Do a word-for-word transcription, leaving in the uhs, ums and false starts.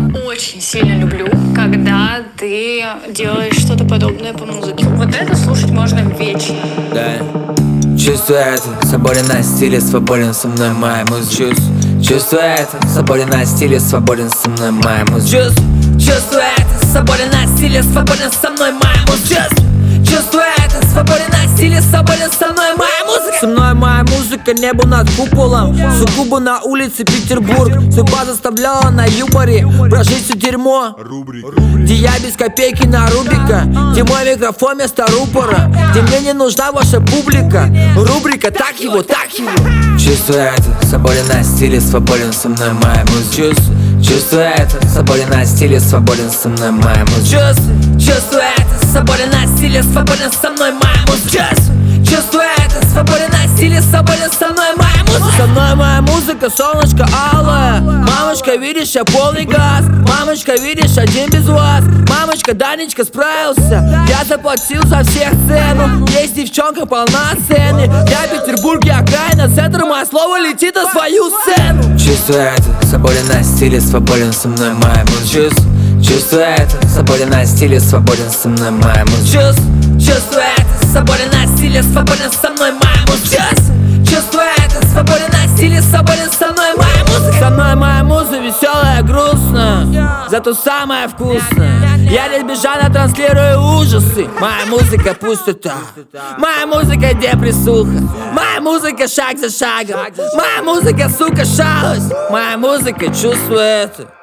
очень сильно люблю, когда ты делаешь что-то подобное по музыке. Вот это слушать можно вечно. Да. Чувствую это, свободен на стиле, свободен со мной моя музыка. Чувствую это, свободен на стиле, свободен со мной моя музыка. Чувствую это, свободен на стиле, свободен со мной моя музыка. Чувствую это, свободен на стиле, свободен со мной моя музыка. Со мной моя музыка, небо над куполом, сугубо на улице Петербург. Судьба заставляла на юморе прожить все дерьмо. Где я без копейки на Рубика, где мой микрофон вместо рупора, где мне не нужна ваша публика. Рубрика «Так его, так его». Чувствую это, свободен на стиле, свободен со мной моя музыка. Чувствую это, свободен на стиле, свободен со мной моя музыка. Чувствую это, свободен на стиле, свободен со мной моя музыка. Чувствую это, свободен на стиле, свободен со мной моя музыка. Со мной моя музыка, солнышко алое. Мамочка, видишь, я полный газ. Мамочка, видишь, один без вас. Мамочка, Данечка справился. Я заплатил за всех цену. Есть девчонка полна цены. Я в Петербурге, окраина, центр. Мое слово летит на свою сцену. Чувствую это, свободен на стиле, свободен со мной моя музыка. Чувствую это, свободен на стиле, свободен со мной моя музыка. Чувствую это, свободен на стиле, свободен со мной моя музыка. Чувствую это, свободен на стиле, свободен со мной моя музыка. Со мной моя музыка веселая, грустная, зато самая вкусная. Я лесбижана транслирую ужасы. Моя музыка пусть это. Моя музыка депрессуха. Моя музыка шаг за шагом. Моя музыка, сука, шалость. Моя музыка чувствует это.